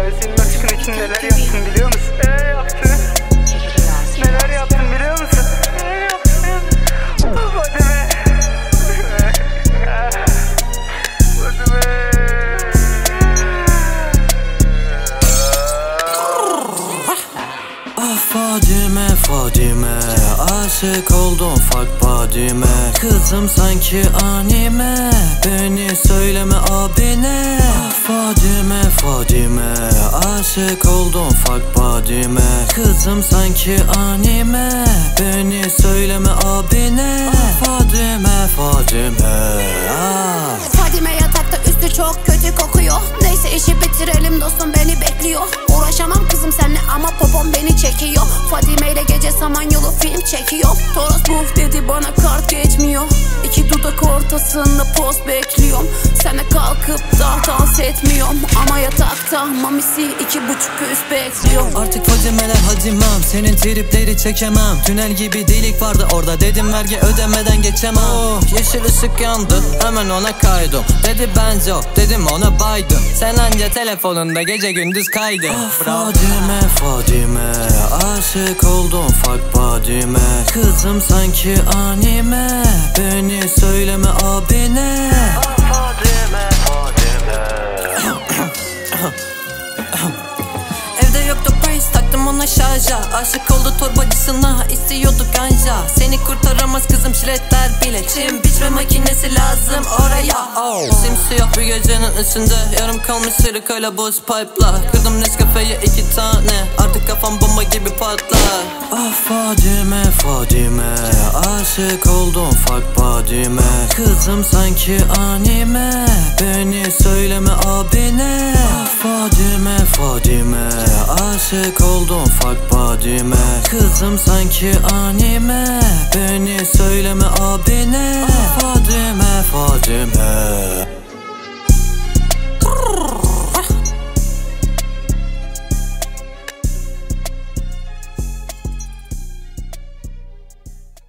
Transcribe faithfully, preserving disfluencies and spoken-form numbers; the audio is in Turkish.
Ee, senin aşkın için neler yaptım biliyor musun? Neler yaptın? Neler yaptım biliyor musun? Neler yaptın? Fadime. Fadime. Ah Fadime, Fadime, aşık oldum fuck Fadime. Kızım sanki anime, beni söyleme abine. Ah Fadime, Fadime, aşık oldum fuck Fadime. Kızım sanki anime, beni söyleme abine. Ah Fadime, Fadime, ah. Fadime yatakta üstü çok kötü kokuyor. Neyse işi bitirelim dostum, beni bekliyor. Uğraşamam kızım seninle ama popom beni çekiyor. Fadime ile gece Samanyolu film çekiyor. Toros move dedi bana kart geçmiyor. İki dudak ortasında post bekliyorum. Sana kalkıp da dans etmiyorum. Ama yatakta mamisi iki buçuk üst bekliyor. Artık Fadime'ler hacimam, senin tripleri çekemem. Tünel gibi delik vardı orada, dedim vergi ödemeden geçemem. Oh, yeşil ışık yandı, hemen ona kaydım. Dedi ben yok, dedim ona baydım. Sen anca telefonunda gece gündüz kaydı. Ah Fadime, Fadime, aşık oldum fuck Fadime. Kızım sanki anime, beni söyleme abine. Ah Fadime, Fadime. Evde yoktu price, taktım ona şarja. Aşık oldu torbacısına, istiyordu ganja. Seni kurtaramaz kızım şiletler bile. Çim biçme makinesi lazım oraya. Oh. Simsiyah bir gecenin içinde, yarım kalmış sırık öyle boz pipe'la. Kırdım Nescafe'ye iki tane, artık kafam bomba gibi patlar. Ah Fadime, Fadime, aşık oldum fuck Fadime. Kızım sanki anime, beni söyleme abine. Ah Fadime, Fadime, aşık oldum fuck Fadime. Kızım sanki anime, beni söyleme abine. Ah Fadime.